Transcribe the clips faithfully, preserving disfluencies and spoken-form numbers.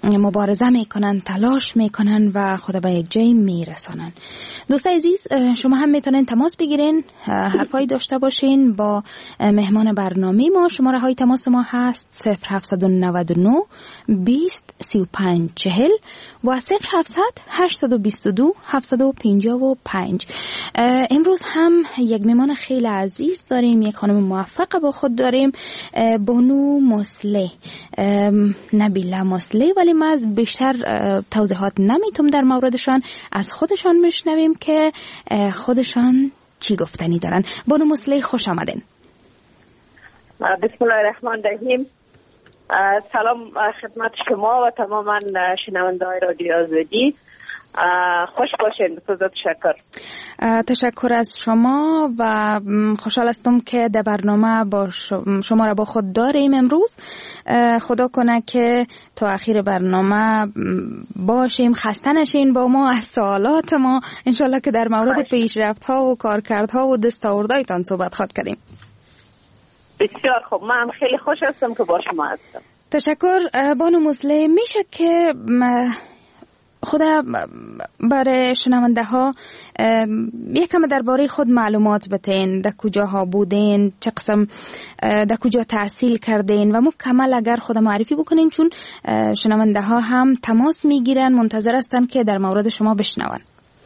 مبارزه میکنن، تلاش میکنن و خود به یک جای میرسانن. دوستای عزیز، شما هم میتونین تماس بگیرین، حرفایی داشته باشین با مهمان برنامه ما. شماره های تماس ما هست صفر هفت نه نه بیست سی و پنج چهل و صفر هفت هشت دو دو هفت پنج پنج. امروز هم یک مهمان خیلی عزیز داریم، یک خانم موفق با خود داریم، بانو مسلح، نبیله مسلح، ولی ما از بیشتر توضیحات نمیتونم در موردشان. از خودشان میشنویم که خودشان چی گفتنی دارن. بانو مسلح، خوش آمدین. بسم الله الرحمن الرحیم. سلام خدمت شما و تماما شنونده‌های رادیو آزادی. خوش باشین. بسیار تشکر. تشکر از شما و خوشحال هستم که در برنامه با شما را با خود داریم امروز. خدا کنه که تا آخر برنامه باشیم، خسته نشین با ما از سوالات ما. انشالله که در مورد پیشرفت ها و کارکردها و دستاوردهایتان صحبت خواهد کردیم. بسیار خوب، من هم خیلی خوش هستم که با شما هستم. تشکر. بانو مسلح، میشه که خدا برای شنونده ها یکم درباره خود معلومات بتین؟ در کجاها بودین، چه قسم در کجا تحصیل کردین و مکمل اگر خود معرفی بکنین، چون شنونده ها هم تماس میگیرن، منتظر هستن که در مورد شما بشنون.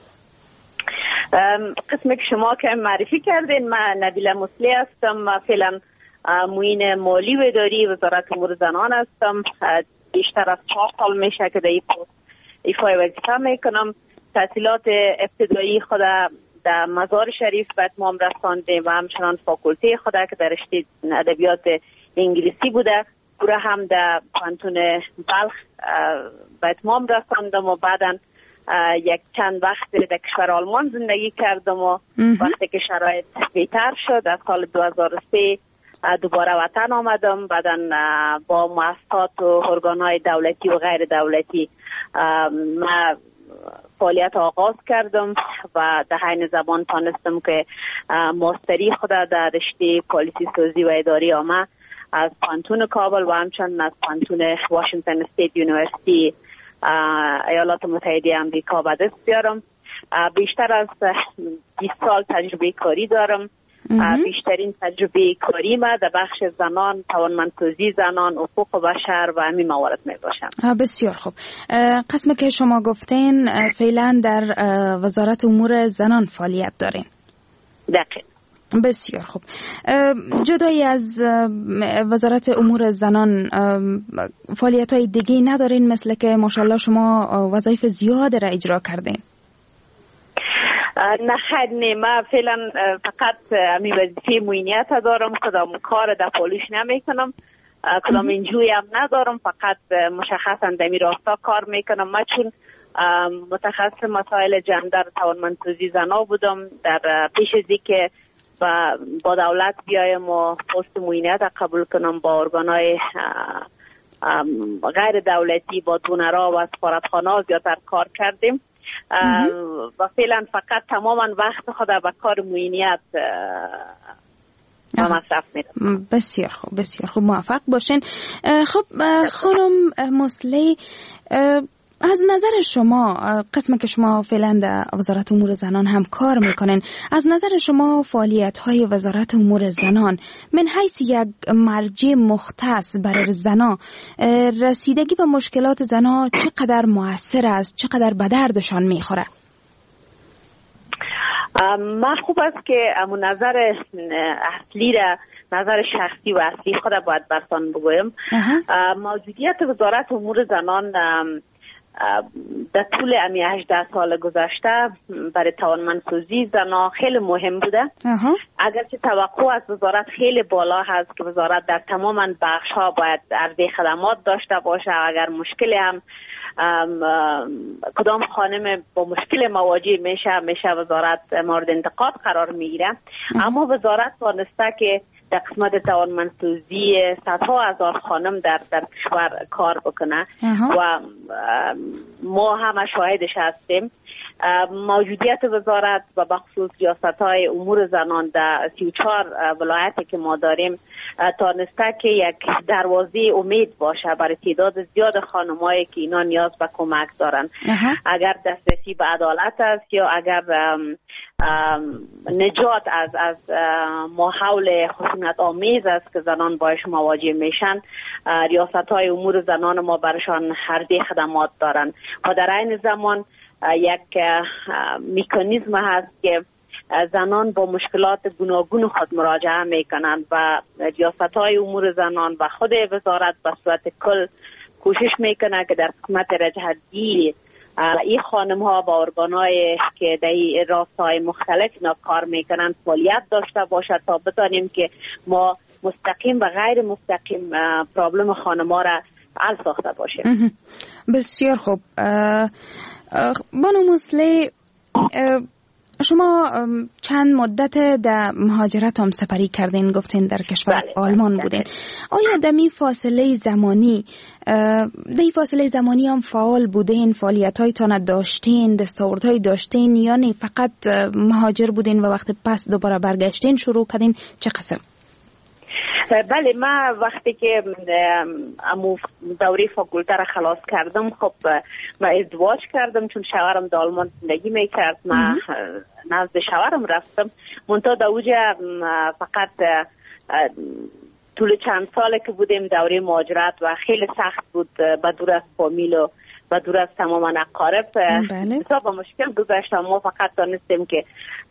قسمی که شما که معرفی کردین، من نبیله مسلح هستم. من فعلا معین مالی و اداری وزارت امور زنان هستم. بیشتر از چهار سال میشه که در این پست ایفای وظیفه میکنم. تحصیلات ابتدایی خود در مزار شریف به اتمام رساندم و همچنان فاکولته خود که در رشته ادبیات انگلیسی بوده پورا هم در پانتون بلخ به اتمام رساندم و بعدا یک چند وقت در کشور آلمان زندگی کردم و وقتی که شرایط بهتر شد از سال دو هزار و سه دوباره وطن آمدم. بعدا با مؤسسات و ارگان‌های دولتی و غیر دولتی من فعالیت آغاز کردم و در حین زبان تانستم که ماستری خود در رشته پالیسی سازی و اداری آمه از پانتون کابل و همچنین از پانتون واشنگتن استیت یونیورسیتی ایالات متحده آمریکا به دست بیارم. بیشتر از بیست سال تجربه کاری دارم. بیشترین تجربه کاری ما در بخش زنان، توانمندسازی زنان، حقوق بشر و همین موارد می باشم. بسیار خوب. قسمی که شما گفتین فعلا در وزارت امور زنان فعالیت دارین. دقیق. بسیار خوب. جدای از وزارت امور زنان فعالیت های دیگه ندارین، مثل که ماشاءالله شما وظایف زیاد را اجرا کردین؟ نه خیر نه، من فعلا فقط امی وظیفه معینیت دارم. کدام کار در پالیش نمی کنم، کدام انجوی هم ندارم، فقط مشخصا در می راستا کار می کنم. من چون متخصص مسائل جندر توانمندسازی زنا بودم، در پیش از اینکه با, با دولت بیایم و پست معینیت قبول کنم با ارگانهای غیر دولتی، با دونرها و سفارتخانه‌ها زیادتر کار کردیم و فعلا فقط تماما وقت خود به کار معینیت مصرف میدم. بسیار خوب، بسیار خوب، موفق باشین. خب خانم مسلح، از نظر شما، قسم که شما فعلا در وزارت امور زنان هم کار میکنین، از نظر شما فعالیت های وزارت امور زنان من حیث یک مرجع مختص برای زنا، رسیدگی به مشکلات زنا چقدر مؤثر است، چقدر به دردشان میخوره؟ من خوب است که امون نظر اصلی را، نظر شخصی و اصلی خود باید برسان بگویم. موجودیت وزارت امور زنان در طول امی هجده سال گذشته برای توانمندسازی زنان خیلی مهم بوده. اگرچه توقع از وزارت خیلی بالا هست که وزارت در تمام بخش ها باید عرضه خدمات داشته باشه، اگر مشکلی هم کدام خانم با مشکل مواجه میشه میشه وزارت مورد انتقاد قرار میگیره، اما وزارت وانسته که در قسمت توانمندسازی صدها هزار خانم در در کشور کار بکنه و ما همه شاهدش هستیم. موجودیت وزارت و بخصوص ریاست‌های امور زنان در سی و چهار ولایتی که ما داریم تانسته که یک دروازه امید باشه برای تعداد زیاد خانمایی که اینا نیاز به کمک دارن. اگر دسترسی به عدالت است یا اگر ام ام نجات از از ماحول خشونت آمیز است که زنان باش مواجه میشن، ریاست‌های امور زنان ما برشان هر دی خدمات دارن و در عین زمان یک مکانیزم هست که زنان با مشکلات گوناگون خود مراجعه میکنند و ریاست‌های امور زنان و خود وزارت به صورت کل کوشش میکنه که در قسمت رجحت‌گیری این خانم ها با ارگان‌های که در راستای مختلف اینا کار میکنن فعالیت داشته باشد تا بتانیم که ما مستقیم و غیر مستقیم پرابلم خانم ها را حل ساخته باشیم. بسیار خوب. بانو مسلح، شما چند مدت در مهاجرت هم سپری کردین، گفتین در کشور بله. آلمان بودین. آیا در این فاصله زمانی در این فاصله زمانی هم فعال بودین، فعالیت هایتان داشتین، دستاوردهای داشتین، یعنی فقط مهاجر بودین و وقت پس دوباره برگشتین شروع کردین؟ چه قسم؟ بله، من وقتی که امو دوره فاکولته را خلاص کردم، خب من ازدواج کردم چون شوهرم در آلمان زندگی میکرد. من نزد شوهرم رفتم، منتها در اوجه فقط طول چند ساله که بودیم دوره مهاجرت و خیلی سخت بود به دور از فامیل و و دور از تمام اقارب. حساب مشکل گذاشتم. ما فقط دانستیم که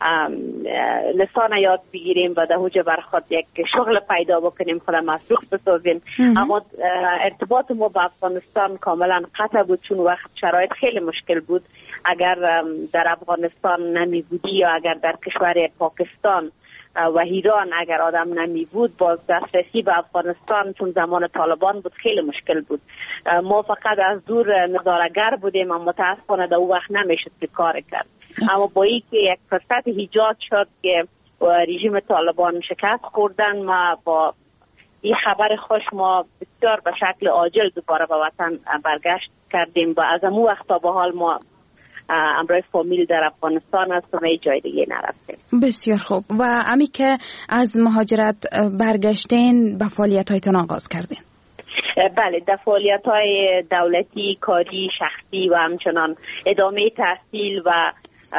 لسان یاد بگیریم و در اوج برخود یک شغل پیدا بکنیم، خود مصروف بسازیم. اما ارتباط ما با افغانستان کاملا قطع بود چون وقت شرایط خیلی مشکل بود. اگر در افغانستان نمی بودی یا اگر در کشور پاکستان و ایران اگر آدم نمی بود، باز دسترسی به افغانستان چون زمان طالبان بود خیلی مشکل بود. ما فقط از دور نظاره‌گر بودیم، اما متاسفانه در اون وقت نمیشد که کار کرد. اما با این که یک فرصت ایجاد شد که رژیم طالبان شکست خوردن، ما با این خبر خوش ما بسیار به شکل عاجل دوباره به وطن برگشت کردیم و از اون وقت تا به حال ما امروز فامیل در افغانستان است و هیچ جای دیگه نرفتیم. بسیار خوب. و امی که از مهاجرت برگشتین به فعالیت هایتون آغاز کردین؟ بله، در فعالیت های دولتی، کاری، شخصی و همچنان ادامه تحصیل و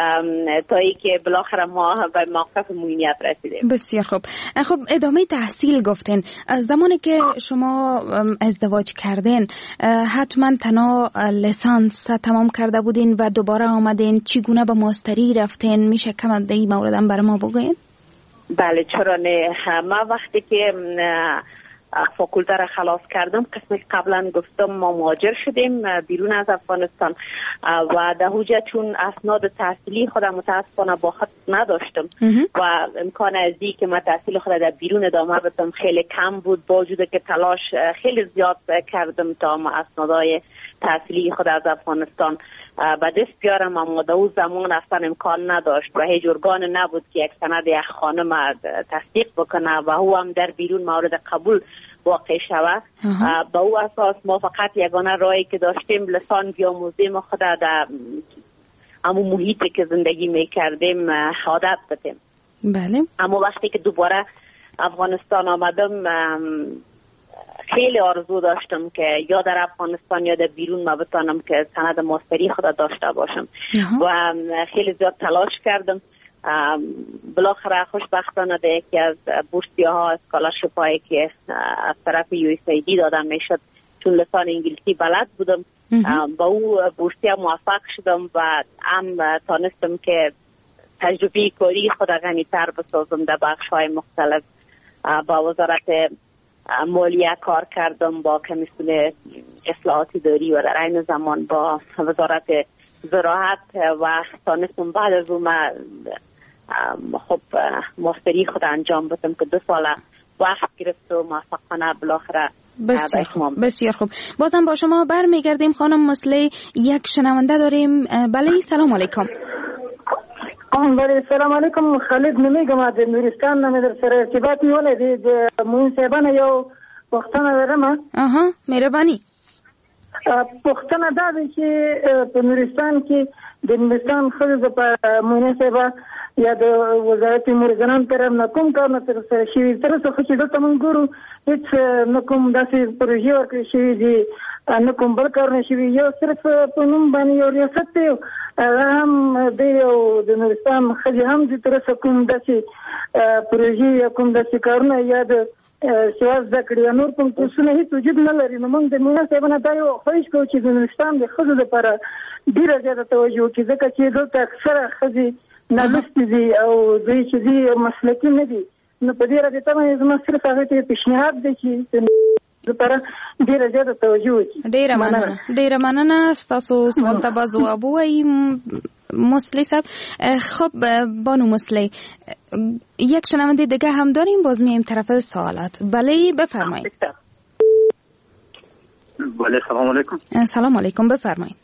تا ای که بالاخره ما به موقف معینیت رسیدیم. بسیار خوب. خب ادامه تحصیل گفتین. از زمانی که شما ازدواج کردین حتما تنها لیسانس تمام کرده بودین و دوباره آمدین، چگونه به ماستری رفتین؟ میشه کم در این مورد هم برای ما بگوین؟ بله چرا نه. ما وقتی که فاکولته را خلاص کردم، قسمی که قبلا گفتم ما مهاجر شدیم بیرون از افغانستان و در حوجه چون اسناد تحصیلی خودم متاسفانه با خود نداشتم و امکان ازی که من تحصیل خود در بیرون ادامه بدم خیلی کم بود، با وجود که تلاش خیلی زیاد کردم تا ما اسنادهای تحصیلی خود از افغانستان به دست بیارم، اما در اون زمان اصلا امکان نداشت و هیچ ارگان نبود که یک سند یک خانم تصدیق بکنه و او هم در بیرون مورد قبول واقع شود. با او اساس ما فقط یگانه راهی که داشتیم لسان بیاموزیم و خود در همون محیطی که زندگی میکردیم عادت بدیم. بله. اما وقتی که دوباره افغانستان آمدم خیلی آرزو داشتم که یا در افغانستان یا در بیرون ما بتانم که سند ماستری خود داشته باشم و خیلی زیاد تلاش کردم. بالاخره خوشبختانه در یکی از بورسیه ها اسکالرشیپ هایی که از طرف یو اس ای دی دادم میشد چون لسان انگلیسی بلد بودم با او بورسیه موفق شدم و هم تانستم که تجربه کاری خود غنی‌تر بسازم. در بخش های مختلف با وزارت مالیه کار کردم، با کمیسیون اصلاحات اداری و در عین زمان با وزارت زراعت و تانستم بعد از اون خب ماستری خود انجام بدم که دو سال وقت گرفت و موفقانه بالاخره. بسیار خوب. بسیار خوب. بازم با شما برمیگردیم خانم مسلح. یک شنونده داریم. بله سلام علیکم. بله سلام علیکم. خالد نمیگم از نورستان، نمی در سر ارتباطی ولی د موین صاحبانه یو پوښتنه لرم. اها مهرباني. پوښتنه دا ده چې په نورستان کې د نورستان ښځو په موین صاحبه یا د وزارت امور زنان طرف نه کوم کارونه ترسره شوي تر اوسه خو چې دلته موږ ګورو هېڅ نه کوم داسې پروژې ورکړل شوي دي نه کوم بل کارونه شوي. یو صرف په نوم باندې یو ریاست دی، هغه هم دی یو د نورستان ښځې هم دي تر اوسه کوم داسې پروژې یا کوم داسې کارونه یا د سیوا زده کړې یا نور کوم کورسونه هېڅ وجود نه لري. نو موږ د مولانا صاحبانه دا یو خواهش کوو چې د نورستان د ښځو لپاره ډېره زیاته توجه وکړي، ځکه چې دلته اکثره ښځې نالوستې دي او دوی چې دي مسلکي نه دي. نو په دې رابطه باندې زما صرف هغې ته پیشنهاد دی چې لپاره ډېره زیاته توجه وکړي. ډېره مننه ډېره مننه. ستاسو سوال ته به ځواب ووایي مسلی صاحب. خب بانو مسلی، یک شنونده دیگه هم داریم، باز میایم طرف سوالات. بله بفرمایید. بله سلام علیکم. سلام علیکم بفرمایید.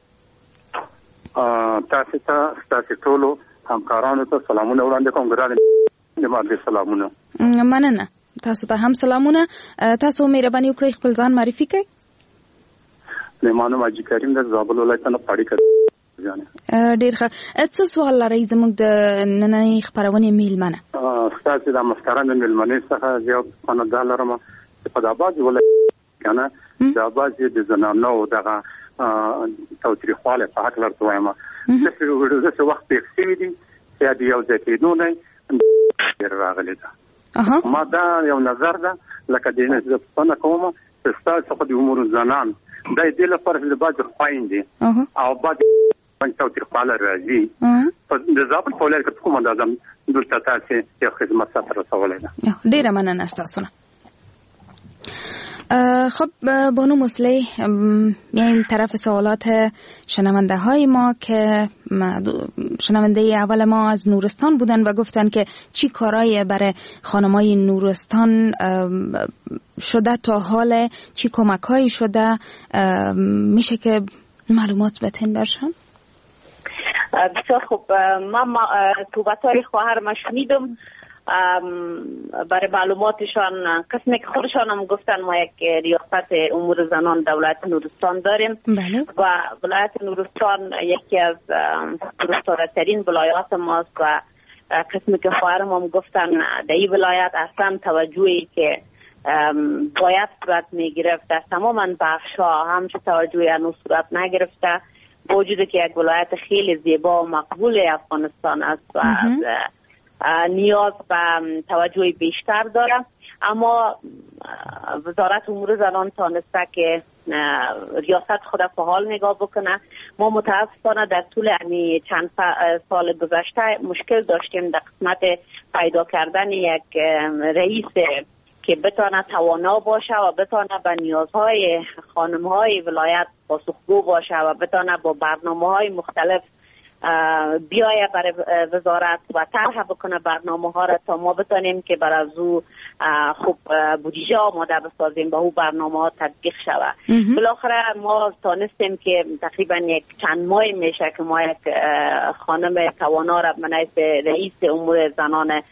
تاسو ته تاسو ټولو همکارانو ته سلامونه وړاندې کوم. ګرانه دې سلامونه. مننه. تاسو ته هم سلامونه. تاسو مهرباني وکړئ خپل ځان معرفي کړئ. میمانو ماجی کریم د زابل ولایت نه پاړی کړ. ډیر ښه. څه سوال لرئ زموږ د نننۍ خپرونې میلمنه؟ ستاسو د مسکرانو میلمنې څخه یو پنځه لرم چې په داباز ولایت کنه داباز د زنانو دغه توتریخواله په حق لرته وایم. چې ورته څه وخت یې دي چې د یو ځکه نو نه راغلی ده. ما دا یو نظر ده لکه د نه ځپنه کومه چې تاسو په دې امور زنان د دې لپاره چې بعض خويندې او بعض من توتر خاله راځي په د زابل په ولایت کې کومه اندازه دلته تاسو یو خدمت سره رسولای ده. ډیره مننه تاسو نه. خب بانو مسلی، میایم طرف سوالات شنونده های ما که شنونده اول ما از نورستان بودن و گفتن که چی کارای برای خانمای نورستان شده تا حال، چی کمک هایی شده، میشه که معلومات بتین برشن؟ بسیار خوب. من توبت های خواهر ما شنیدم، برای معلوماتشان قسمی که خودشان هم گفتن ما یک ریاست امور زنان دولت نورستان داریم. بله. و ولایت نورستان یکی از پرستارترین ولایات ماست و قسمی که خواهرم هم گفتن در این ولایت اصلا توجهی که باید صورت می گرفت در تمام بخش ها همچه توجهی انو صورت نگرفته، با وجود که یک ولایت خیلی زیبا و مقبول افغانستان است و نیاز به توجه بیشتر داره، اما وزارت امور زنان تانسته که ریاست خود فعال نگاه بکنه. ما متاسفانه در طول امی چند سال گذشته مشکل داشتیم در قسمت پیدا کردن یک رئیس که بتانه توانا باشه و بتانه به نیازهای خانمهای ولایت پاسخگو باشه و بتانه با برنامه‌های مختلف بیایه برای وزارت و طرح بکنه برنامه ها را تا ما بتانیم که بر از او خوب بودجه آماده بسازیم و او برنامه ها تطبیق شود. بالاخره ما تانستیم که تقریبا یک چند ماه میشه که ما یک خانم توانا را منعیس رئیس امور زنان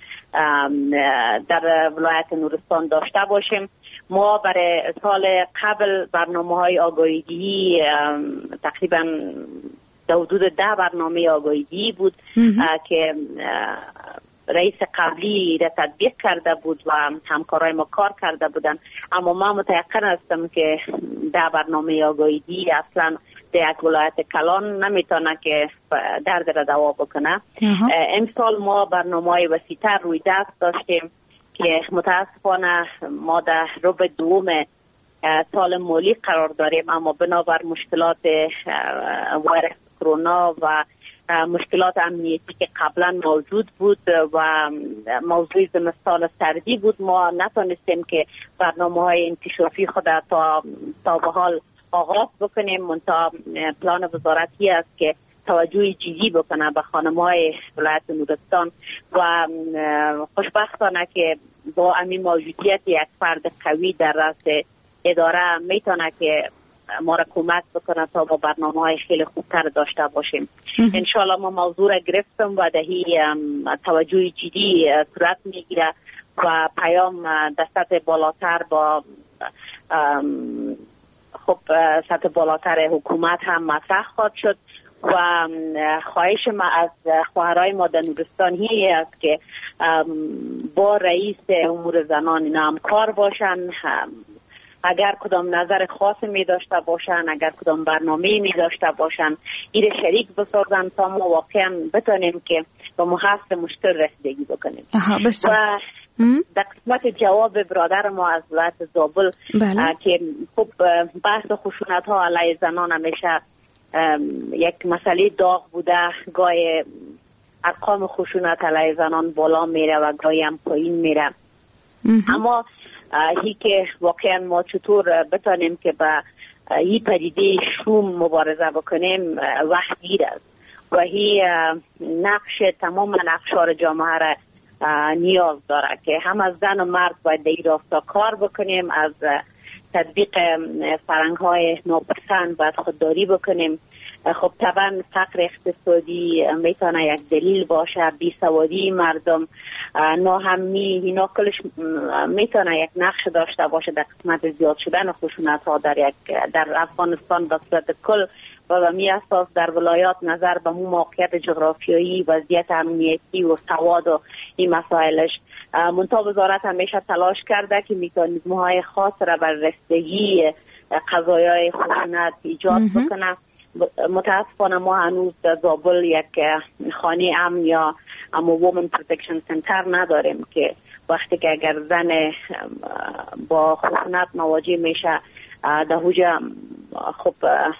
در ولایت نورستان داشته باشیم. ما برای سال قبل برنامه های آگاهی‌دهی تقریبا در حدود ده برنامه آگاهی‌دهی بود که رئیس قبلی را تطبیق کرده بود و همکارای ما کار کرده بودن، اما من متيقن هستم که ده برنامه آگاهی‌دهی اصلا در یک ولایت کلان نمیتونه که درد را دوا بکنه. امسال ما برنامه‌های وسیع‌تر روی دست داشتیم که متاسفانه ما در ربع دوم سال مالی قرار داریم، اما بنابر مشکلات ویروس کرونا و مشکلات امنیتی که قبلا موجود بود و موضوع زمستان سردی بود، ما نتونستیم که برنامه‌های انکشافی خود تا تا به حال آغاز بکنیم. منتها پلان وزارتی است که توجه جدی بکنه به خانم‌های ولایت نورستان و خوشبختانه که با همین موجودیت یک فرد قوی در رأس اداره میتونه که ما را کمک بکنه تا با برنامه های خیلی خوبتر داشته باشیم. انشالله ما موضوع را گرفتم و دهی توجه جدی صورت میگیره و پیام در سطح بالاتر با خب سطح بالاتر حکومت هم مطرح خواهد شد و خواهش ما از خواهرای ما در نورستان هی است که با رئیس امور زنان اینا همکار باشن. اگر کدام نظر خاص می داشته باشن، اگر کدام برنامه می داشته باشن، این شریک بسازن تا ما واقعا بتونیم که با محصل مشکل رسیدگی بکنیم. و در قسمت جواب برادر ما از ولایت زابل که خب بحث خشونت ها علیه زنان همیشه یک مسئله داغ بوده، گاهی ارقام خشونت علیه زنان بالا میره و گاهی هم پایین میره. اما هی که واقعا ما چطور بتانیم که با این پدیده شوم مبارزه بکنیم وقت گیر است و هی نقش تمام نقشار جامعه را نیاز داره که هم از زن و مرد باید در این راستا کار بکنیم، از تطبیق فرهنگ های ناپسند باید خودداری بکنیم. خب طبعا فقر اقتصادی میتونه یک دلیل باشه، بیسوادی مردم، ناهمنی، اینا کلش میتونه یک نقش داشته باشه در قسمت زیاد شدن خشونت ها در یک در افغانستان به صورت کل و به می اساس در ولایات نظر به موقعیت جغرافیایی، وضعیت امنیتی و سواد و این مسائلش. منتها وزارت همیشه تلاش کرده که مکانیزم های خاص را بر رسیدگی قضایای خشونت ایجاد بکنه. متاسفانه ما هنوز در زابل یک خانه امن یا اما وومن پروتکشن سنتر نداریم که وقتی که اگر زن با خشونت مواجه میشه در حوجه خب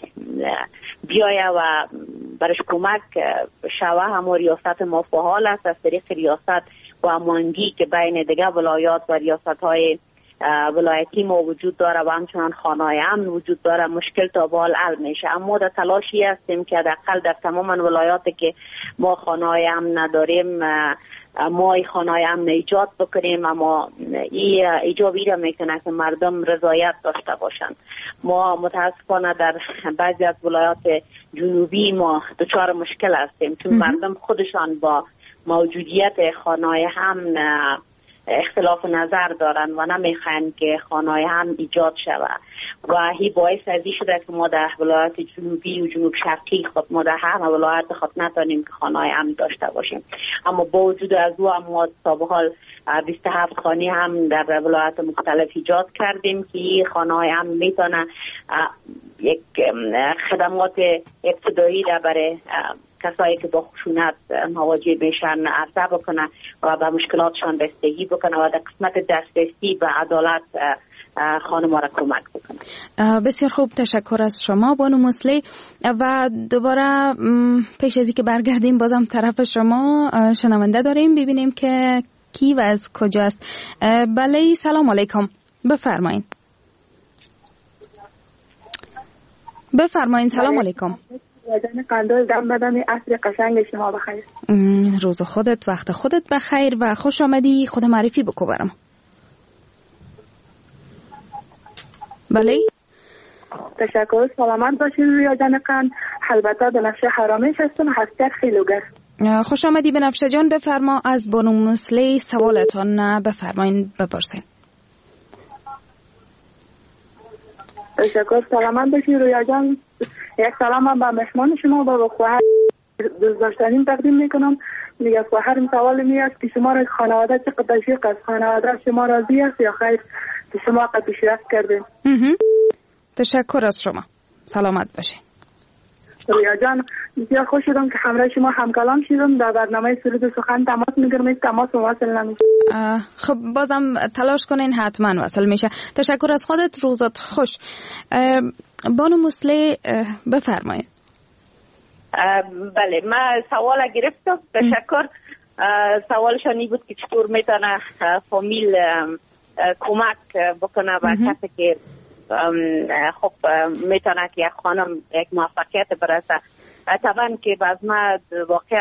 بیایه و برش کمک شوه. هم ریاست ما فعال است از طریق ریاست و هماهنگی که بین دیگه ولایات و ریاست های ولایتی ما وجود داره و همچنان خانه‌های امن وجود داره. مشکل تا به حال حل میشه، اما در تلاشی هستیم که حداقل در تمام ولایاتی که ما خانه‌های امن نداریم ما این خانه‌های امن ایجاد بکنیم. اما این ایجابی را میکنه که مردم رضایت داشته باشند. ما متاسفانه در بعضی از ولایات جنوبی ما دچار مشکل هستیم چون مردم خودشان با موجودیت خانه‌های امن اختلاف نظر دارن و نمیخوان که خانه‌های هم ایجاد شود و هی باعث ازی شده که ما در ولایات جنوبی و جنوب شرقی خود ما در هر ولایت خود نتونیم که خانه‌های هم داشته باشیم. اما با وجود از او هم ما تا به حال بیست و هفت خانه هم در ولایات مختلف ایجاد کردیم که خانه‌های هم میتونه یک خدمات ابتدایی را برای کسایی که با خشونت مواجه میشن عرضه بکنه و به مشکلاتشان رسیدگی بکنه و در قسمت دسترسی به عدالت خانم را کمک بکنه. بسیار خوب، تشکر از شما بانو مسلی. و دوباره پیش از اینکه برگردیم بازم طرف شما شنونده داریم، ببینیم که کی و از کجاست. بله، سلام علیکم، بفرمایین. بفرمایین. سلام علیکم. واجن قندول دم بدم عصر قشنگ شما بخیر. روز خودت وقت خودت بخیر و خوش آمدی. خود معرفی بکو برام. بله. تشکر. سلامت باشید رویا جان قند. البته به نفشه حرامش هستم، هستیت خیلوگر. خوش آمدی بنفشه جان. بفرما از بانو مسلی سوالتان بفرمایین بپرسین. تشکر. سلامت باشید رویا جان. یک سلام هم به مهمان شما و به خواهر دوست داشتنیم تقدیم میکنم. دیگه خواهرم سوال میاد که شما را خانواده چه قدشی از خانواده شما راضی است یا خیر که شما قد پیشرفت کردین؟ تشکر از شما. سلامت باشین. رویا جان بسیار خوش شدم که همراه شما همکلام شدم. در برنامه سرود سخن تماس میگیرم، تماس واصل نمیشه. خب بازم تلاش کنین حتما وصل میشه. تشکر از خودت. روزت خوش. بانو مسلی بفرمایید. بله، من سوال گرفتم. تشکر. سوالشانی بود که چطور میتونه فامیل کمک بکنه و کسی که خب میتونه که یک خانم یک موفقیت برسه. طبعا که باز ما واقعا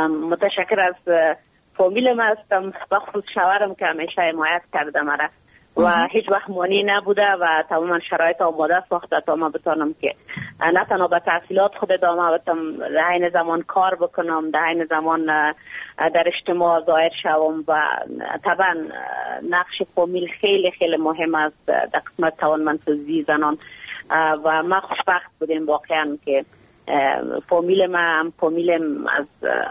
متشکر از فامیلم هستم، بخصوص شوهرم که همیشه حمایت کرده مرا و هیچ وقت مانع نبوده و تماما شرایط آماده ساخته تا ما بتانم که نه تنها به تحصیلات خود ادامه بدم، در عین زمان کار بکنم، در عین زمان در اجتماع ظاهر شوم و طبعا نقش فامیل خیلی خیلی مهم است در قسمت توانمندسازی زنان و ما خوشبخت بودیم واقعا که فامیل ما هم فامیلم از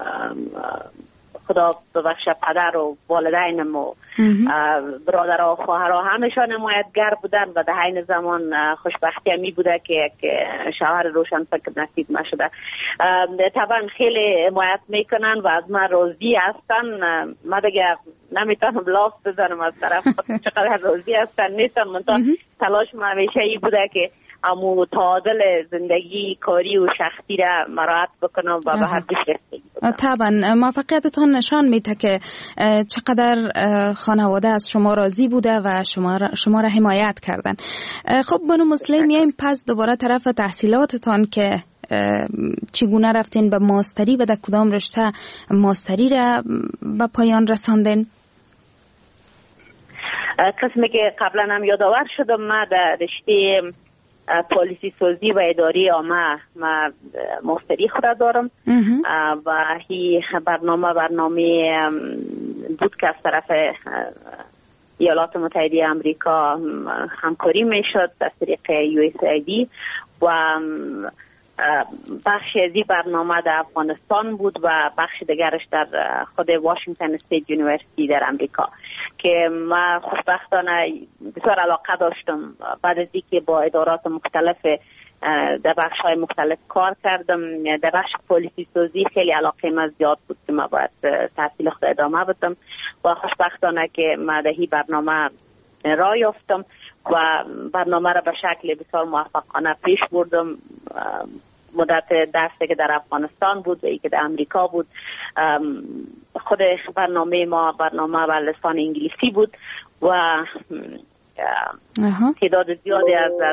خدا ببخشه پدر و والدینم و برادرها و خواهرها همشان حمایتگر بودن و در عین زمان خوشبختی می بوده که یک شوهر روشن فکر نصیب نشده. طبعا خیلی حمایت میکنن و از من راضی هستن. من دیگه نمیتونم لاف بزنم از طرف چقدر راضی هستن نیستن، منتها تلاش من همیشه ای بوده که امو تعادل زندگی کاری و شخصی را مراعات بکنم و به هر دوش رسیدگی بکنم. طبعا موفقیتتان نشان میده که چقدر خانواده از شما راضی بوده و شما را, شما را حمایت کردن. خب بانو مسلم میایم پس دوباره طرف تحصیلاتتان که چگونه رفتین به ماستری و در کدام رشته ماستری را به پایان رساندین؟ قسمی که قبلا هم یادآور شدم، من در رشته پالیسی سازی و اداری عامه ما ماستری خود دارم و هی برنامه برنامه بود که از طرف ایالات متحده آمریکا همکاری میشد از طریق یو اس ای دی و بخش از این برنامه در افغانستان بود و بخش دیگرش در خود واشنگتن استیت یونیورسیتی در امریکا که من خوشبختانه بسیار علاقه داشتم. بعد از اینکه با ادارات مختلف در بخش های مختلف کار کردم، در بخش پالیسی سازی خیلی علاقه من زیاد بود که من باید تحصیل خود ادامه بدم و خوشبختانه که من در این برنامه راه یافتم و برنامه را به شکل بسیار موفقانه پیش بردم. مدت درسی که در افغانستان بود و ای که در امریکا بود، خود برنامه ما برنامه بر لسان انگلیسی بود و تعداد زیادی از از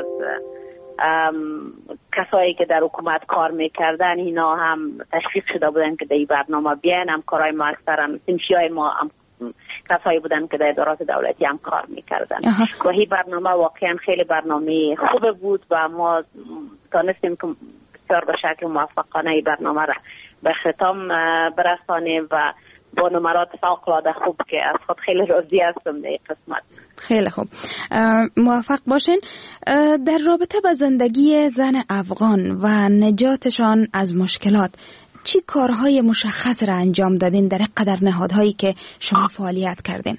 کسایی که در حکومت کار میکردن اینا هم تشویق شده بودن که در این برنامه بیان. همکارای ما اکثرا سنفیای ما هم کسایی بودن که در ادارات دولتی هم کار میکردن و این برنامه واقعا خیلی برنامه خوب بود و ما تانستیم که بسیار به شکل موفقانه این برنامه را به ختام برسانیم و با نمرات فوق‌العاده خوب که از خود خیلی راضی هستم در این قسمت. خیلی خوب، موفق باشین. در رابطه با زندگی زن افغان و نجاتشان از مشکلات چی کارهای مشخص را انجام دادین در قدر نهادهایی که شما فعالیت کردین؟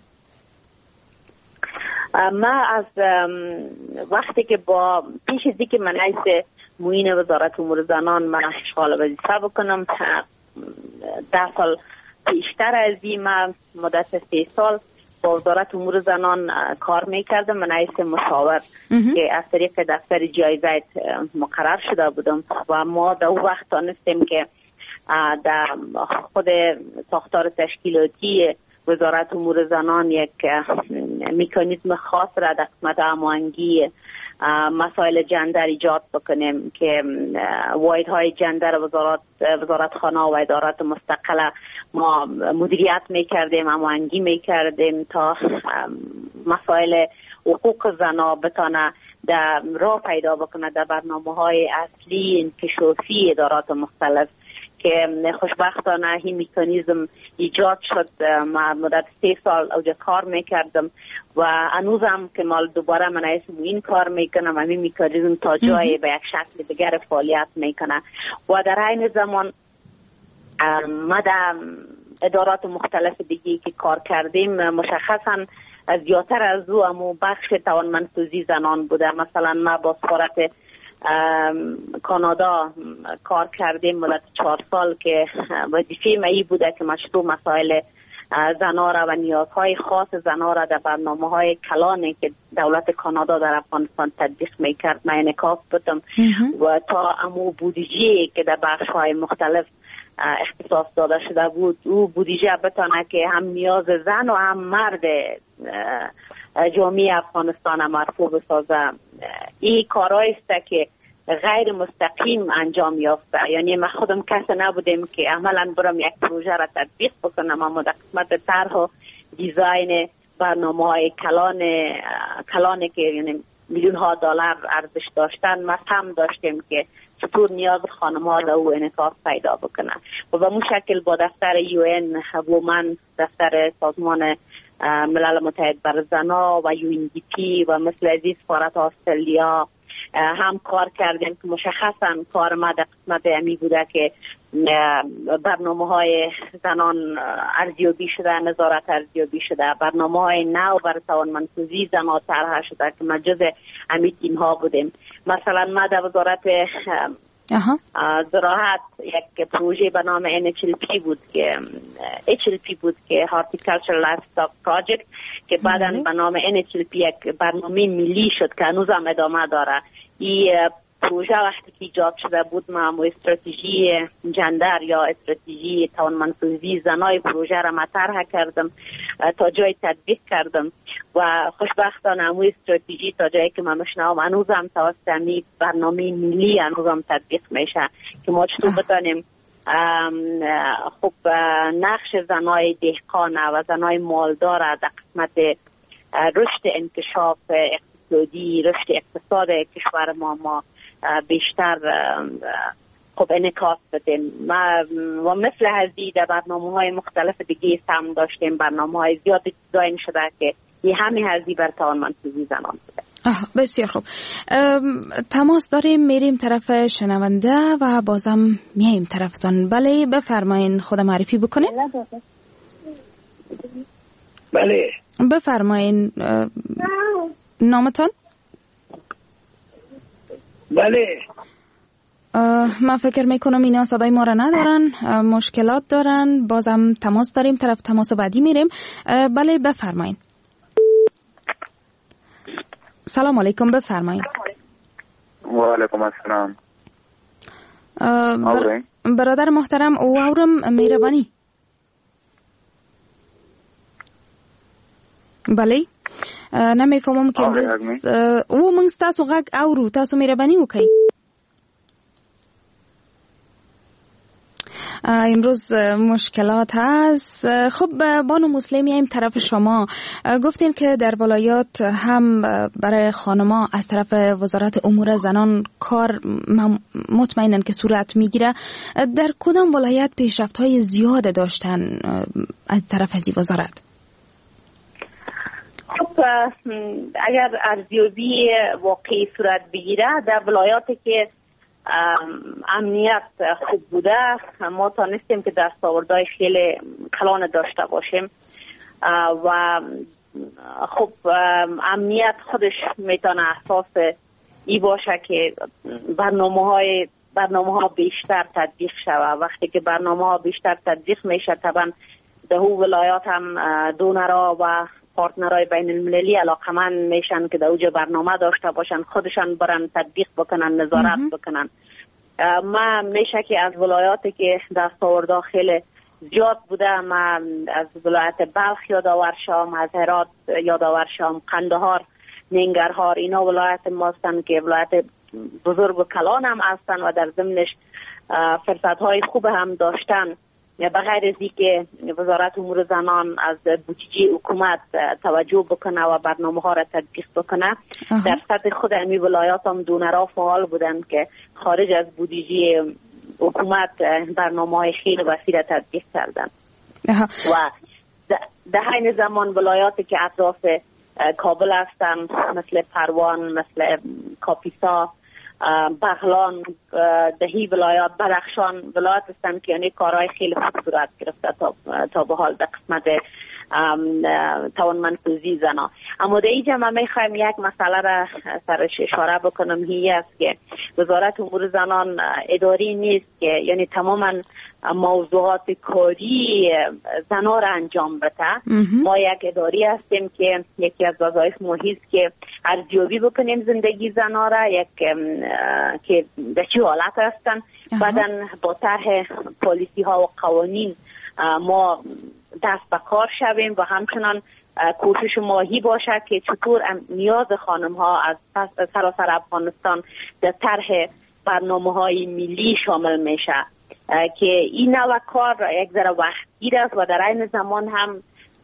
ما از وقتی که با پیش از اینکه من رئیس معین وزارت امور زنان من اشغال وظیفه بکنم، ده سال پیشتر از این من مدت سه سال با وزارت امور زنان کار میکردم. من رئیس مشاور که از طریق دفتر جایزه مقرر شده بودم و ما در اون وقت دانستیم که در خود ساختار تشکیلاتی وزارت امور زنان یک مکانیزم خاص را در قسمت هماهنگی مسائل جندر ایجاد بکنیم که واحدهای جندر وزارت وزارتخانه و ادارات مستقله ما مدیریت میکردیم، هماهنگی میکردیم تا مسائل حقوق زنها بتانه در راه پیدا بکنه در برنامه‌های اصلی انکشافی ادارات مختلف که خوشبختانه این مکانیزم ایجاد شد. ما مدت سه سال اوجه کار میکردم و هنوزم که مال دوباره من رئیس معین کار میکنم همین مکانیزم تا جای به یک شکل دیگر فعالیت میکنه و در عین زمان ما در ادارات مختلف دیگه که کار کردیم مشخصا زیادتر از او همو بخش توانمندسازی زنان بوده. مثلا ما با سفارت کانادا کار کردیم مدت چهار سال که وظیفه من بوده که مشروع مسائل زنها را و نیازهای خاص زنها را در برنامه های کلانی که دولت کانادا در افغانستان تطبیق میکرد من انعکاس بدم و تا امو بودجه که در بخش های مختلف اختصاص داده شده بود او بودجه بتانه که هم نیاز زن و هم مرد جامعه افغانستان مرفوع بسازه. این کارهایی است که غیر مستقیم انجام یافته، یعنی من خودم کسی نبودم که عملا برم یک پروژه را تطبیق بکنم، اما در قسمت طرح و دیزاین برنامه های کلان کلانی که یعنی میلیون ها دلار ارزش داشتن ما هم داشتیم که چطور نیاز خانم ها در او انعکاس پیدا بکنه و به مشکل با دفتر یو ان وومن، دفتر سازمان ملل متحد بر زنا و یو ان دی پی و مثل از سفارت استرالیا هم کار کردیم که مشخصا کار ما در قسمت امی بوده که برنامه های زنان ارزیابی شده، نظارت ارزیابی شده، برنامه های نو بر توانمندسازی زنان طرح شده که ما جز امی تیم ها بودیم. مثلا ما در وزارت زراعت یک پروژه به نام ان اچ ال پی بود که اچ ال پی بود که Horticultural Livestock Project که بعداً به نام ان اچ ال پی یک برنامه ملی شد که هنوز هم ادامه داره. این پروژه وقتی که ایجاد شده بود ما استراتژی جندر یا استراتژی توانمندسازی زنای پروژه را مطرح کردم تا جای تطبیق کردم و خوشبختانه همون استراتژی تا جایی که من مشنوم هنوز هم توسط همین برنامه ملی هنوز هم تطبیق میشه که ما چطور بتانیم خب نقش زنای دهقان و زنای مالدار در قسمت رشد انکشاف اقتصادی، رشد اقتصاد کشور ما ما بیشتر خب انعکاس بدیم. ما و مثل هذه در برنامه های مختلف دیگه هم داشتیم، برنامه های زیاد دیزاین شده که یه همین هذه بر توانمندسازی زنان بوده. بسیار خوب، تماس داریم، میریم طرف شنونده و بازم میایم طرفتان. بله بفرمایین، خود معرفی بکنین. بله بفرمایین نامتان. بله من فکر میکنم اینا صدای ما را ندارن، مشکلات دارن، بازم تماس داریم، طرف تماس بعدی میریم. بله بفرمایین. سلام علیکم، بفرمایین. و علیکم السلام. بر... برادر محترم او اورم میربانی. بله نمیفهمم که امروز او منگ تاسو غږ اورو، تاسو میربانی وکړئ. امروز مشکلات هست. خب بانو مسلم میایم طرف شما. گفتین که در ولایات هم برای خانما از طرف وزارت امور زنان کار مطمئنن که صورت میگیره. در کدام ولایت پیشرفت های زیاد داشتن از طرف از وزارت؟ خب اگر ارزیابی واقعی صورت بگیره در ولایاتی که امنیت خوب بوده ما تانستیم که دستاوردهای خیلی کلان داشته باشیم و خب امنیت خودش میتونه اساس ای باشه که برنامه های برنامه ها بیشتر تطبیق شود. وقتی که برنامه ها بیشتر تطبیق میشه طبعا در اون ولایات هم دونرها و پارتنرهای بین المللی علاقمند میشن که در اوج برنامه داشته باشن، خودشان برن تطبیق بکنن، نظارت بکنن. ما میشه که از ولایاتی که دستاوردها خیلی زیاد بوده، ما از ولایت بلخ یادآور شم، از هرات یادآور شم، قندهار، ننگرهار، اینا ولایت ما هستن که ولایت بزرگ و کلان هم هستن و در ضمنش فرصت های خوب هم داشتن. بغیر از اینکه وزارت امور زنان از بودجه حکومت توجه بکنه و برنامه ها را تطبیق بکنه، در سطح خود امی ولایات هم دونرها فعال بودن که خارج از بودجه حکومت برنامه های خیلی وسیع را تطبیق کردن. و در همین زمان ولایاتی که اطراف کابل هستن مثل پروان، مثل کاپیسا، بغلان، دهی ولایات، بدخشان ولایات هستن که یعنی کارهای خیلی خوب صورت گرفته تا, تا به حال در قسمت توانمندسازی زنا. اما در اینجا ما میخوایم یک مسئله را سرش اشاره بکنم، هی است که وزارت امور زنان اداری نیست که یعنی تماما موضوعات کاری زنا را انجام بده. ما یک اداری هستیم که یکی از وظایف ما هست که ارزیابی بکنیم زندگی زنا را، یک که به چه حالت هستن، بعدن با طرح پالیسی ها و قوانین ما دست به کار شویم و همچنان کوشش ماهی باشه که چطور نیاز خانم ها از سراسر افغانستان در طرح برنامه های ملی شامل میشه که این نوع کار یک ذره وقتگیر است و در این زمان هم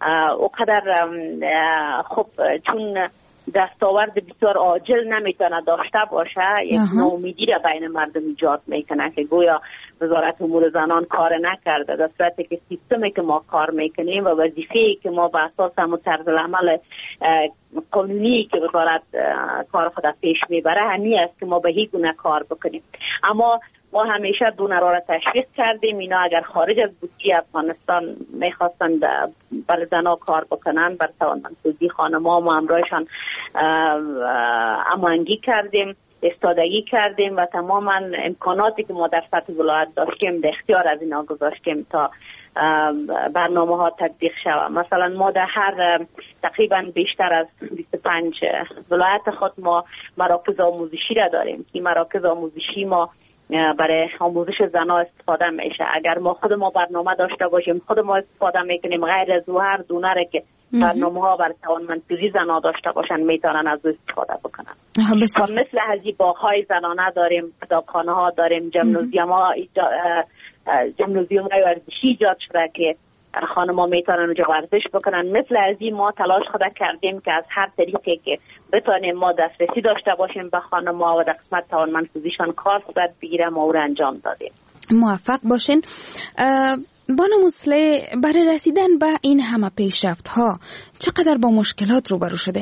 اونقدر خب چون دستاورد بسیار عاجل نمیتونه داشته باشه، یک ناامیدی را بین مردم ایجاد میکنه که گویا وزارت امور زنان کار نکرده، در صورتی که سیستمی که ما کار میکنیم و وظیفه‌ای که ما به اساس همون طرز العمل قانونی که وزارت کار خود پیش میبره همین است که ما به هیچ گونه کار بکنیم. اما ما همیشه دونرها را تشویق کردیم اینا اگر خارج از بودجه افغانستان میخواستن بر زنها کار بکنن، بر توانمندسازی خانم‌ها ما همراهشان هماهنگی کردیم، استادگی کردیم و تماما امکاناتی که ما در سطح ولایت داشتیم در اختیار از اینا گذاشتیم تا برنامه ها تطبیق شود. مثلا ما در هر تقریبا بیشتر از بیست و پنج ولایت خود ما مراکز آموزشی را داریم که مراکز آموزشی ما برای آموزش زنها استفاده میشه. اگر ما خود ما برنامه داشته باشیم خود ما استفاده میکنیم، غیر از هر دونره که برنامه ها برای توانمندسازی زنها داشته باشن میتونن از استفاده بکنن. مثل هزی باغ‌های زنانه داریم، کتابخانه ها داریم، جمنوزیوم ها جمنوزیوم های ورزشی ایجاد شده که خانم‌ها میتونن اونجا ورزش بکنن. مثل از این ما تلاش خود کردیم که از هر طریقی که بتونیم ما دسترسی داشته باشیم به خانم‌ها و در قسمت توانمندسازیشان کار صورت بگیره ما او را انجام دادیم. موفق باشین. بانو مسلح، برای رسیدن به این همه پیشرفت ها چقدر با مشکلات روبرو شده؟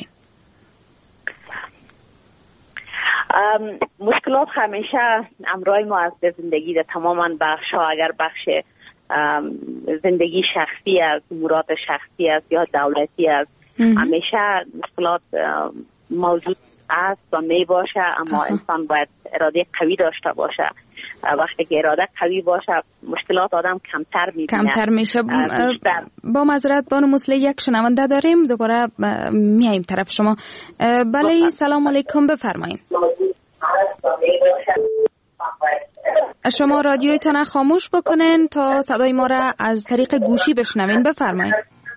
مشکلات همیشه همراه ما از زندگی در تماما بخش ها، اگر بخش زندگی شخصی است، امورات شخصی است یا دولتی است، همیشه مشکلات موجود است و می باشه. اما انسان باید اراده قوی داشته باشه. وقتی که اراده قوی باشه مشکلات آدم کمتر میبینه، کمتر میشه. با معذرت بانو مسلح یک شنونده داریم، دوباره میایم طرف شما. بله سلام علیکم، بفرمایید. شما رادیویتان خاموش بکنین تا صدای ما را از طریق گوشی بشنوین. بفرمایید.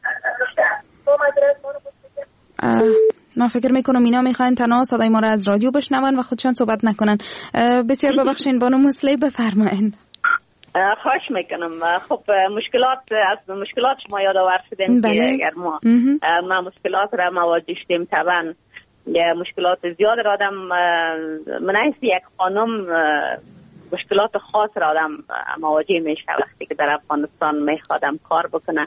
من فکر میکنم اینا میخواین تنها صدای ما را از رادیو بشنون و خودشان صحبت نکنن. بسیار ببخشین بانو مسلح، بفرمایید. خواهش میکنم. خب مشکلات از مشکلات شما یادآور شدین که اگر ما ما مشکلات را مواجه شدیم، طبعا مشکلات زیاد را آدم من یک خانم مشکلات خاص را آدم مواجه میشه وقتی که در افغانستان میخوادم کار بکنه.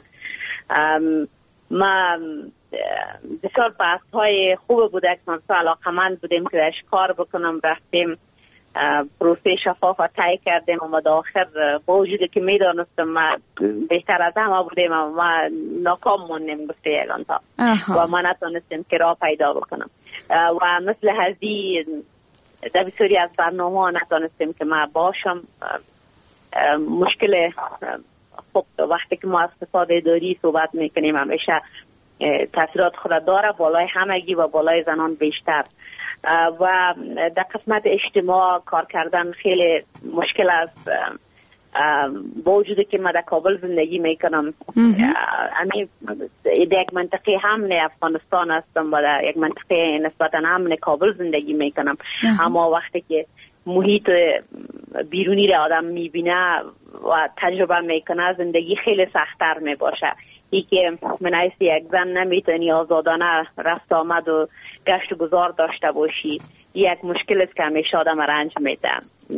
ما بسیار بحث های خوب بوده که من علاقمند بودیم که درش کار بکنم، رفتیم پروسه شفاف طی کردیم و آخر با وجودی که میدانستم ما بهتر از همه بودیم و ما ناکام موندیم گفته یگان تا و ما نتونستیم که راه پیدا بکنم و مثل هزی در بسیاری از برنامه ها نتونستیم که ما باشم. مشکل خب وقتی که ما از فساد اداری صحبت میکنیم همیشه تاثیرات خود داره، بالای همگی و بالای زنان بیشتر و در قسمت اجتماع کار کردن خیلی مشکل است. با وجودی که من در کابل زندگی میکنم، امی یک منطقه امن افغانستان هستم و در یک منطقه نسبتا امن کابل زندگی میکنم، اما وقتی که محیط بیرونی را آدم میبینه و تجربه میکنه زندگی خیلی سخت‌تر میباشه. ای که من حیث یک زن نمیتونی آزادانه رفت آمد و گشت و گذار داشته باشی، یک مشکل است که همیشه آدم رنج میده.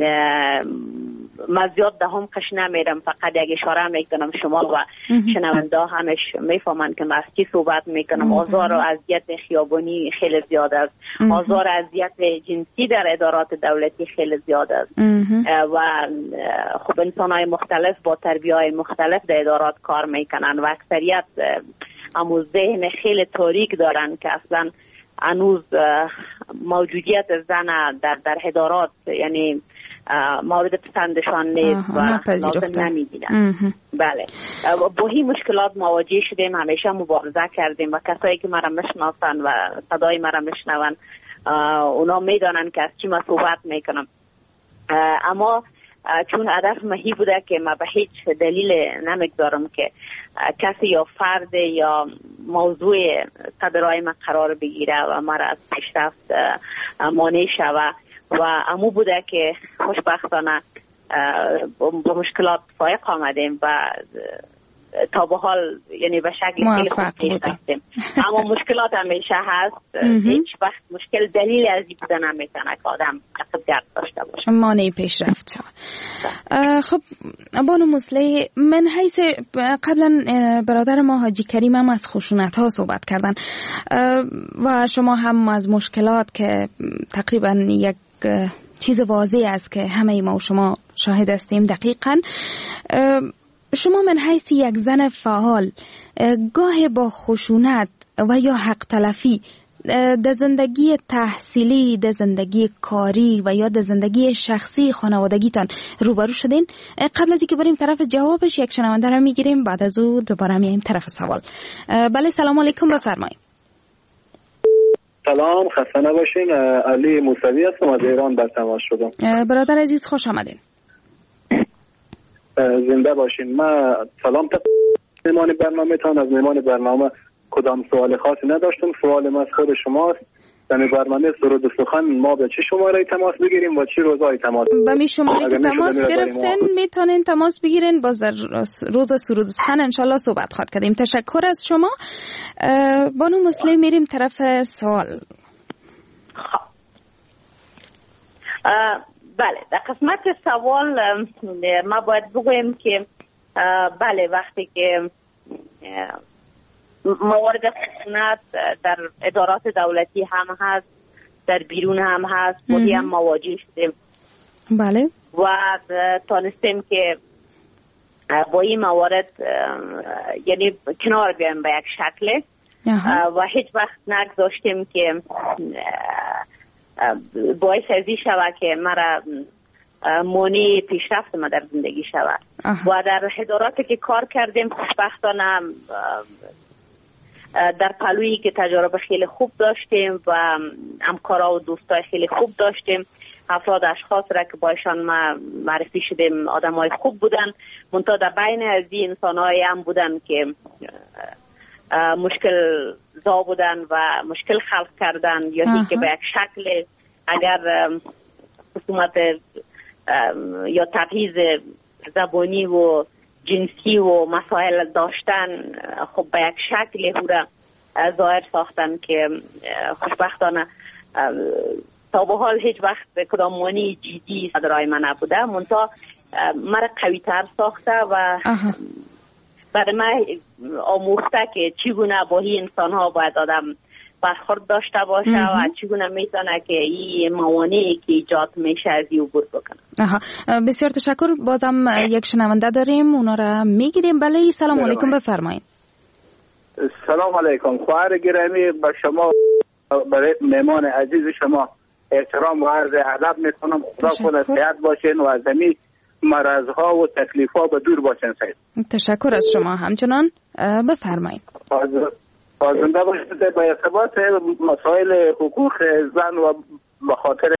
من زیاد ده هم قش نمیرم، فقط یک اشاره میکنم شما و شنونده همش میفهمن که من از چی صحبت میکنم. آزار و اذیت خیابانی خیلی زیاد است، آزار و اذیت جنسی در ادارات دولتی خیلی زیاد است و خب انسان های مختلف با تربیه های مختلف در ادارات کار میکنن و اکثریت امو ذهن خیلی تاریک دارن که اصلا هنوز موجودیت زن در در ادارات یعنی مورد پسندشان نیست و لازم نمیدینن. بله با این مشکلات مواجه شدیم، همیشه مبارزه کردیم و کسایی که مرا میشناسن و صدای مرا میشنون اونا میدانن که از چی من صحبت میکنم. اما چون هدف مهی بوده که من به هیچ دلیل نمیگذارم که کسی یا فرد یا موضوع صدرای من قرار بگیره و مرا از پیشرفت مانع شود و امو بوده که خوشبختانه با مشکلات فائق آمدیم و تا به حال یعنی به شکل خیلی خوب پیش رفتیم. اما مشکلات همیشه هست. هیچ وقت مشکل دلیل از این بودن نمیتونه که آدم کسب گرد داشته باشه. مانع پیشرفت شد. خب بانو مسلح، من حیث قبلا برادر ما حاجی کریم هم از خشونت ها صحبت کردن و شما هم از مشکلات که تقریبا یک چیز واضح است که همه ما و شما شاهد هستیم. دقیقاً شما من حیث یک زن فعال گاه با خشونت و یا حق تلفی در زندگی تحصیلی، در زندگی کاری و یا در زندگی شخصی خانوادگیتان روبرو شدین؟ قبل از اینکه بریم طرف جوابش یک شنونده را میگیریم، بعد از او دوباره میایم طرف سوال. بله سلام علیکم، بفرمایید. سلام، خسته نباشین. علی موسوی هستم، از ایران بر تماس شدم. برادر عزیز خوش آمدین. زنده باشین. من سلام تا مهمان برنامه تان. از مهمان برنامه کدام سوال خاصی نداشتم. سوال من از خود شماست. در برنامه سرود و سخن ما به چه شماره تماس بگیریم و چه روزای تماس؟ به می شماره که تماس گرفتن میتونین تماس بگیرین. باز روز سرود و سخن انشالله صحبت خواهد کردیم. تشکر از شما. بانو مسلح، میریم طرف سوال. بله، در قسمت سوال ما باید بگویم که بله وقتی که موارد خشونت در ادارات دولتی هم هست، در بیرون هم هست، بودی هم مواجه شدیم. بله. و تانستیم که با این موارد یعنی کنار بیایم به یک شکل و هیچ وقت نگذاشتیم که باعث ازی شود که مرا مانع پیشرفت ما در زندگی شود. و در اداراتی که کار کردیم خوشبختانه در پلویی که تجربه خیلی خوب داشتیم و همکارا و دوستای خیلی خوب داشتیم. افراد اشخاص را که باشان ما معرفی شدیم آدمای خوب بودن، منتها در بین از این انسانای هم بودن که مشکل زا بودن و مشکل خلق کردن یا که به یک شکل اگر خصومت یا تبعیض زبانی و جنسی و مسائل داشتن، خب به یک شکل او را ظاهر ساختن که خوشبختانه تا به حال هیچ وقت کدام مانع جدی صدرای من نبوده، منتها مرا قوی تر ساخته و برای من آموخته که چگونه با این انسان ها باید آدم برخورد داشته باشه و چگونه میتونه که این موانعی که ایجاد میشه از این عبور بکنه. آها، بسیار تشکر. بازم یک شنونده داریم، اونا را میگیریم. بله سلام علیکم، بفرمایید. سلام علیکم. خواهر گرامی، با شما برای مهمان عزیز شما احترام و عرض ادب میکنم. خدا کنه صحت باشین و از همین مرضها و تکلیفها به دور باشین. سید تشکر از شما. همچنان بفرمایید. بازنده باشید. به ارتباط مسائل حقوق زن و به خاطر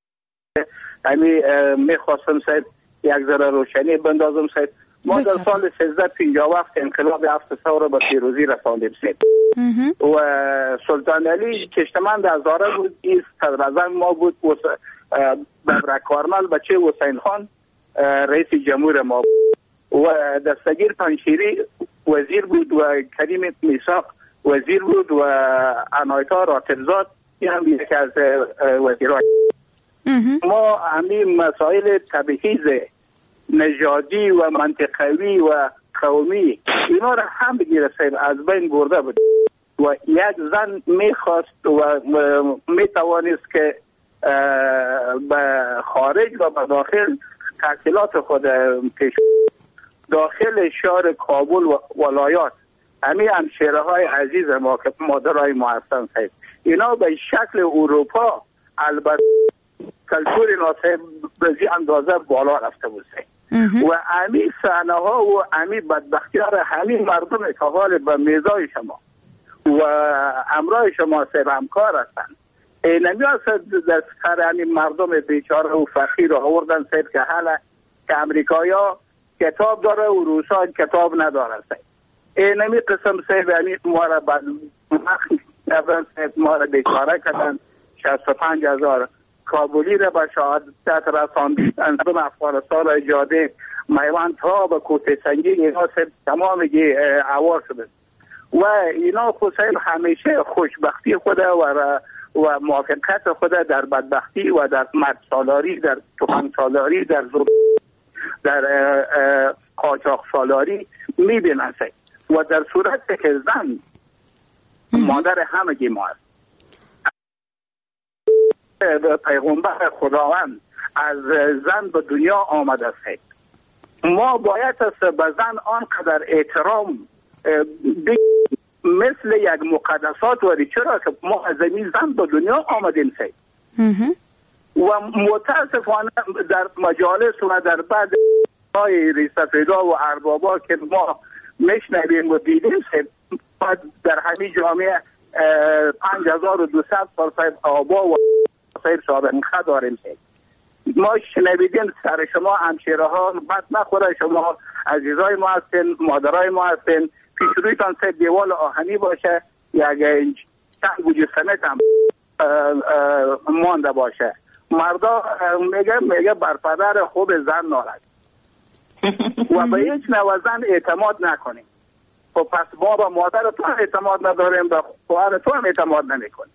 همین میخواستم سید یک ذره روشنی بندازم. سید ما در سال سیزده پنجاه وقت انقلاب هفت ثوره به پیروزی رساندیم سید و سلطان علی کشتمند هزاره بود، این صدراعظم ما بود، و ببرک کارمل بچه حسین خان رئیس جمهور ما بود و دستگیر پنشیری وزیر بود و کریم میثاق وزیر بود و عنایتا راتبزاد هم یکی از وزیران. ما همین مسائل تبعیض نژادی و منطقوی و قومی اینا را هم بگیرسیم از بین برده بود و یک زن میخواست و میتوانست که به خارج و به داخل تحصیلات خود پیش داخل شهر کابل و ولایات همین همشیره های عزیز ما که مادرای ما هستن سید اینا به شکل اروپا البته کلتور ناسه بزی اندازه بالا رفته بود سید و همین صحنه ها و همین بدبختی ها را همین مردم که حال به میزای شما و امرای شما سید همکار هستن اینمی هست در سر همین مردم بیچاره و فقیر آوردن سید که حالا که امریکایی ها کتاب داره و روسا کتاب نداره سید اینمی قسم سید همین ما را بدبخت نبرن سید ما را بیچاره کردن شصت و پنج هزار کابلی را به شهادت رساندید، انظام افغانستان را اجاده میوان تا به کوته سنگین اینا تمام عوار شده و اینا حسین همیشه خوشبختی خود و و موافقت خود در بدبختی و در مرد سالاری، در تفنگ سالاری، در زور، در قاچاق سالاری میبینند و در صورتی که زن مادر همگی ما است. پیغمبر خداوند از زن به دنیا آمده است. ما باید است به زن آنقدر احترام مثل یک مقدسات وری، چرا که ما از این زن به دنیا آمدیم سید و متاسفانه در مجالس و در بعد های ریسفیدا و اربابا که ما میشنویم و دیدیم سید در همین جامعه پنج هزار و دویست سال سید آبا و سید سابقه داریم سید. ما شنویدیم سر شما همشیره ها بد نخوره، شما عزیزای ما هستین، مادرای ما هستین، پیش رویتان سه دیوال آهنی باشه، یک چند گوجه سمت هم مانده باشه. مردا میگه میگه بر پدر خوب زن نارد و به هیچ نوع زن اعتماد نکنیم. خب پس ما به مادر تو اعتماد نداریم، به خواهر تو هم اعتماد نمیکنیم.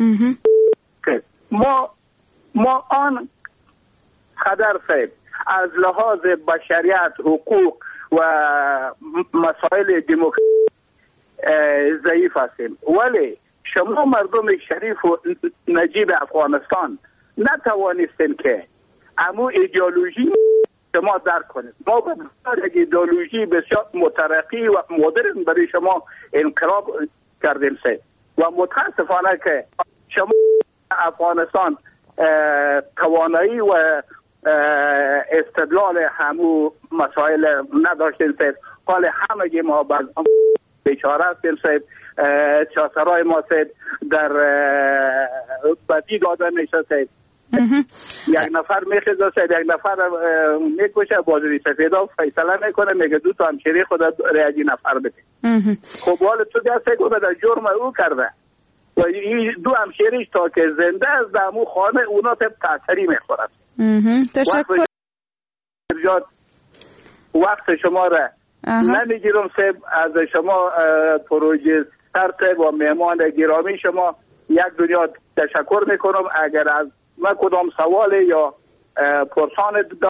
ما ما آن قدر سید از لحاظ بشریت، حقوق و مسائل دموکراسی ضعیف هستیم، ولی شما مردم شریف و نجیب افغانستان نتوانستین که امو ایدئولوژی شما درک کنید. ما به یک ایدئولوژی بسیار مترقی و مدرن برای شما انقلاب کردیم سید و متاسفانه که شما افغانستان توانایی و استدلال همو مسائل نداشتیم سید. حال همگی ما باز بیچاره هستیم سید. چاسرای ما سید در بدی داده میشه سید. یک نفر میخیزه سید، یک نفر میکشه، بازوی سفیدا فیصله میکنه، میگه دو تا همشیری خود ریاجی نفر بده. خب حال تو دسته که در جرم او کرده و این دو همشیریش تا که زنده از دمو خانه اونا تب تأثیری میخورد. تشکر. وقت, وقت شما را نمیگیرم سب، از شما پروژه سرت و مهمان گرامی شما یک دنیا تشکر میکنم. اگر از من کدام سوال یا پرسان